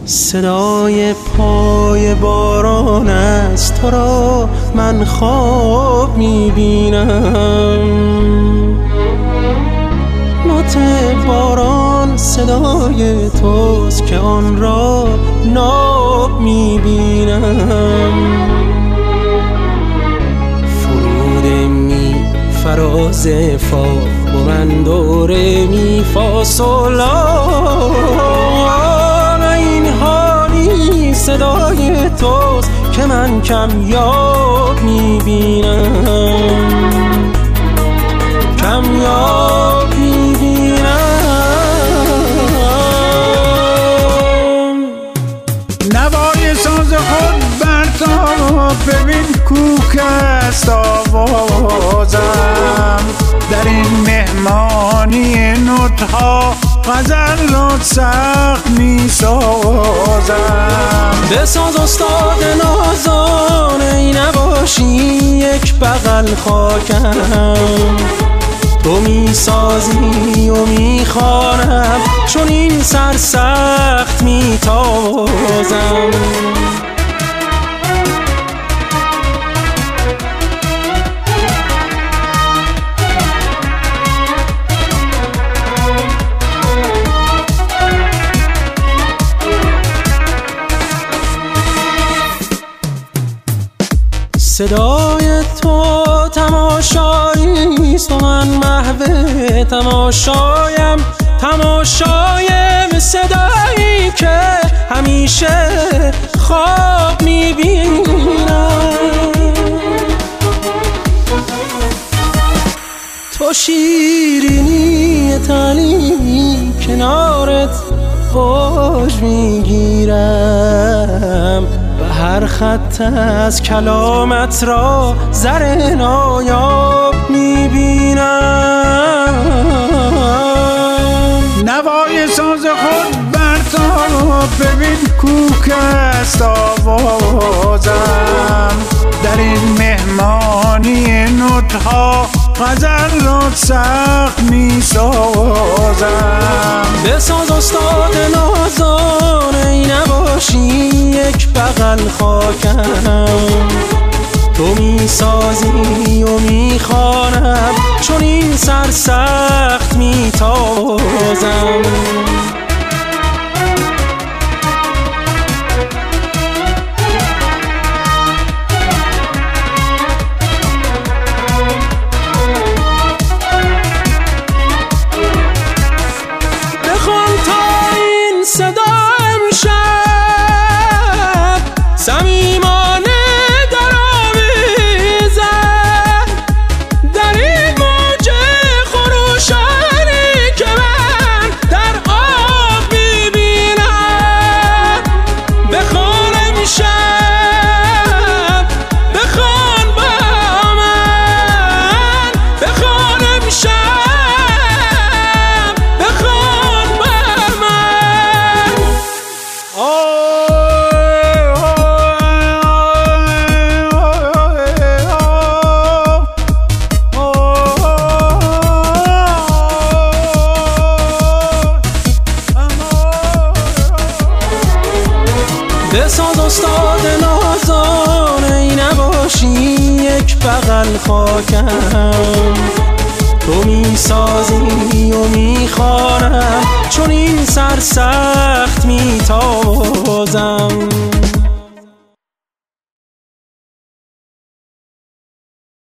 صدای پای باران است، تو را من خواب میبینم. نوت باران صدای توست که آن را ناب میبینم. فرود می فراز فا و من دور می فا سولان. این حالی صدای توست که من کمیاب میبینم، کمیاب میبینم. نوای ساز خود برتاب، ببین کوک است آوازم. در این مهمانی نوت‌ها غزل را سخت می سازم. بساز استاد نازان، ای نباشی یک بغل خاکم. تو می سازی و می خوانم، چون این سرسخت می تازم. صدای تو تماشایی است و من محو تماشایم. تماشایم صدایی که همیشه خواب میبینم. تو شیرینی تعلیم کنارت اوج میگیرم. هر خط از کلامت را زر نایاب میبینم. نوای ساز خود برتاب، ببین کوک است آوازم. در این مهمانی نوت‌ها غزل را سخت می سازم. بساز استاد نازان، ای نباشی یک بغل خاکم. تو می سازی و می خوانم، چون این سرسخت می تازم. صدا امشب صمیمانه در آویزد، در این موج خروشانی که من در آب میبینم. بخوان امشب، بخوان با من، بخوان امشب. بساز استاد نازان، ای نباشی یک بغل خاکم. تو می سازی و می خوانم، چون این سرسخت می تازم.